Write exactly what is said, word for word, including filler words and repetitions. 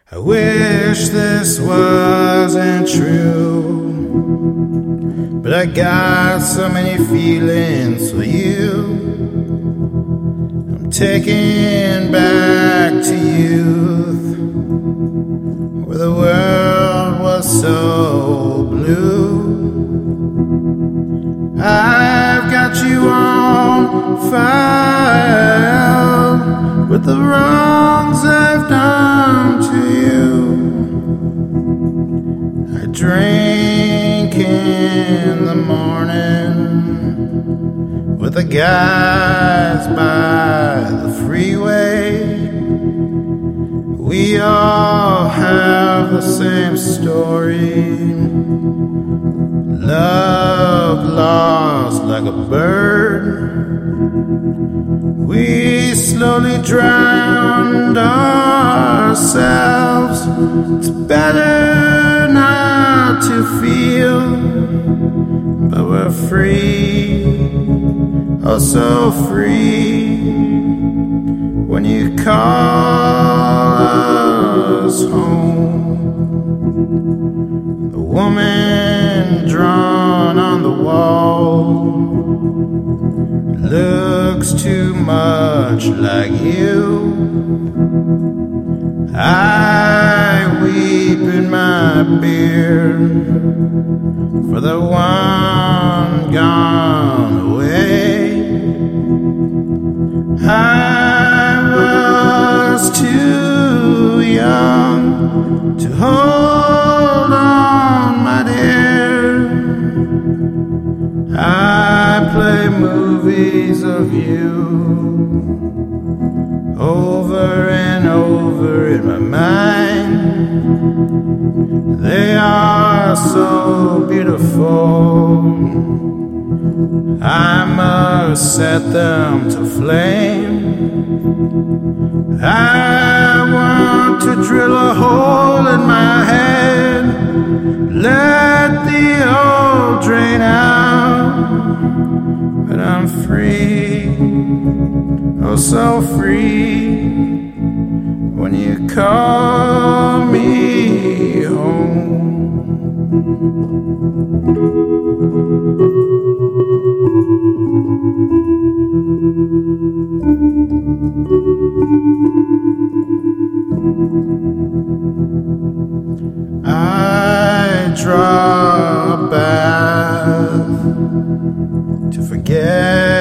I wish this wasn't true, but I got so many feelings for you. I'm taken back to youth, where the world was so blue. I've got you on file with the wrongs I've done to you. I drink in the morning with the guys by the freeway. We all have the same story. Love lost like a bird. We slowly drowned ourselves. It's better not to feel, but we're free, oh so free, when you call us home. The woman drawn on the wall looks too much like you. I weep in my beard for the one gone away. I was too young to hold on, my dear. I play movies of you over and over in my mind. They are so beautiful, I must set them to flame. I want to drill a hole in my head, let the old drain out. But I'm free, oh so free, when you call me home. I draw a bath to forget